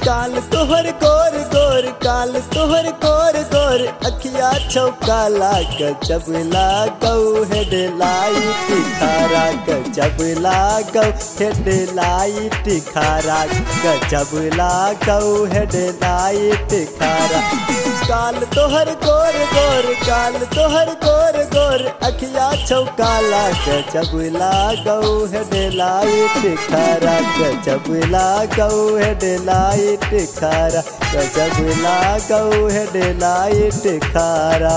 काल तोहर गोर गोर काल तोहर गोर गोर अखिया छौकाला गजब लागौ हेडलाइट खारा गजब लागौ हेडलाइट खारा गजब लागौ हेडलाइट खारा काल तोहर गोर गोर काल तोहर गोर गोर अखिया छौकाला गजब लागौ हेडलाइट खारा गजब लागौ हेडलाइट खारा गजब लागौ हेडलाइट खारा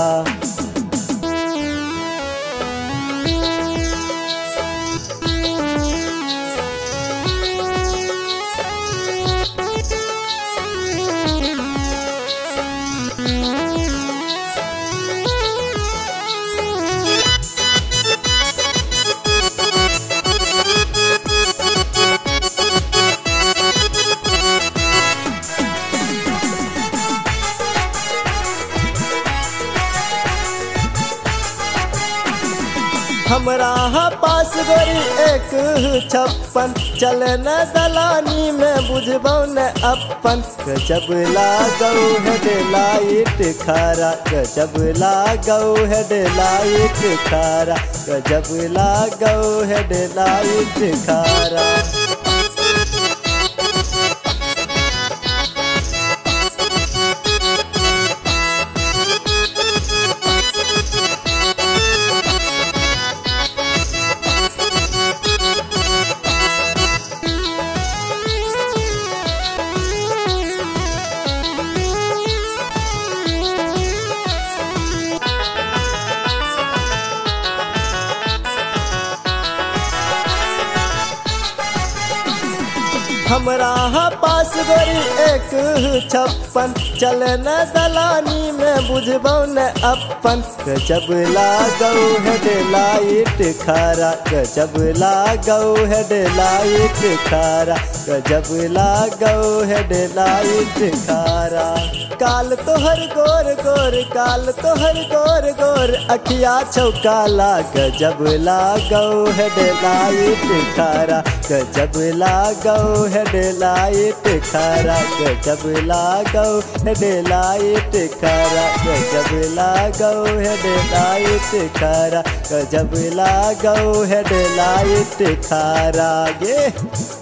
हमरा पास गोरी 156 चले न दलानी में बुझबौ न अपन गजब लागौ हेडलाइट खारा गजब लागौ हेडलाइट खारा गजब लागौ हेडलाइट खारा हमरा पास गोरी 156 चले न दलानी में बुझबौ न अपन गजब लागौ हेडलाइट खारा गजब लागौ हेडलाइट खारा गजब लागौ हेडलाइट खारा काल तोहर गोर गोर काल तोहर गोर गोर अखिया छौकाला गजब लागौ हेडलाइट खारा गजब लागौ हेडलाइट खारा गजब लागौ हेडलाइट खारा गजब लागौ हेडलाइट खारा गजब लागौ हेडलाइट खारा गे